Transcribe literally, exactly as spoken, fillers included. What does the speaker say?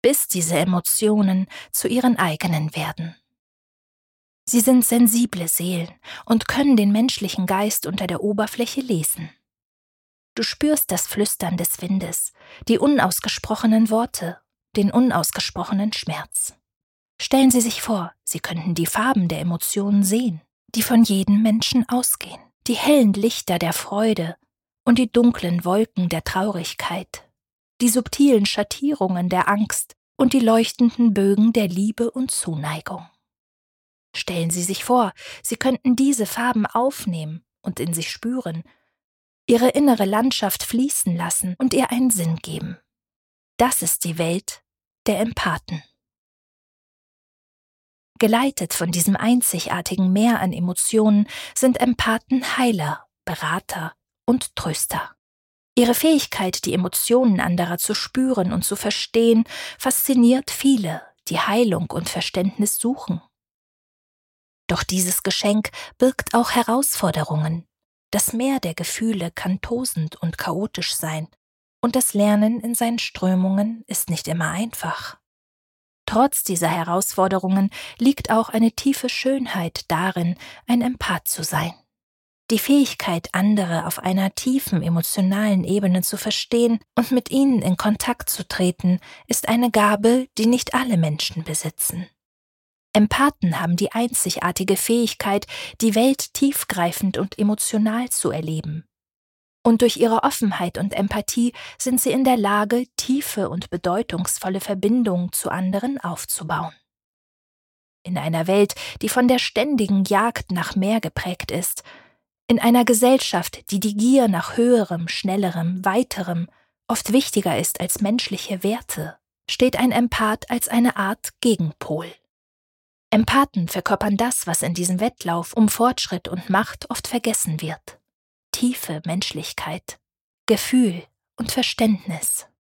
bis diese Emotionen zu ihren eigenen werden. Sie sind sensible Seelen und können den menschlichen Geist unter der Oberfläche lesen. Du spürst das Flüstern des Windes, die unausgesprochenen Worte, den unausgesprochenen Schmerz. Stellen Sie sich vor, Sie könnten die Farben der Emotionen sehen, die von jedem Menschen ausgehen, die hellen Lichter der Freude und die dunklen Wolken der Traurigkeit, die subtilen Schattierungen der Angst und die leuchtenden Bögen der Liebe und Zuneigung. Stellen Sie sich vor, Sie könnten diese Farben aufnehmen und in sich spüren, Ihre innere Landschaft fließen lassen und ihr einen Sinn geben. Das ist die Welt der Empathen. Geleitet von diesem einzigartigen Meer an Emotionen sind Empathen Heiler, Berater und Tröster. Ihre Fähigkeit, die Emotionen anderer zu spüren und zu verstehen, fasziniert viele, die Heilung und Verständnis suchen. Doch dieses Geschenk birgt auch Herausforderungen. Das Meer der Gefühle kann tosend und chaotisch sein, und das Lernen in seinen Strömungen ist nicht immer einfach. Trotz dieser Herausforderungen liegt auch eine tiefe Schönheit darin, ein Empath zu sein. Die Fähigkeit, andere auf einer tiefen emotionalen Ebene zu verstehen und mit ihnen in Kontakt zu treten, ist eine Gabe, die nicht alle Menschen besitzen. Empathen haben die einzigartige Fähigkeit, die Welt tiefgreifend und emotional zu erleben. Und durch ihre Offenheit und Empathie sind sie in der Lage, tiefe und bedeutungsvolle Verbindungen zu anderen aufzubauen. In einer Welt, die von der ständigen Jagd nach mehr geprägt ist, in einer Gesellschaft, die die Gier nach höherem, schnellerem, weiterem oft wichtiger ist als menschliche Werte, steht ein Empath als eine Art Gegenpol. Empathen verkörpern das, was in diesem Wettlauf um Fortschritt und Macht oft vergessen wird: tiefe Menschlichkeit, Gefühl und Verständnis.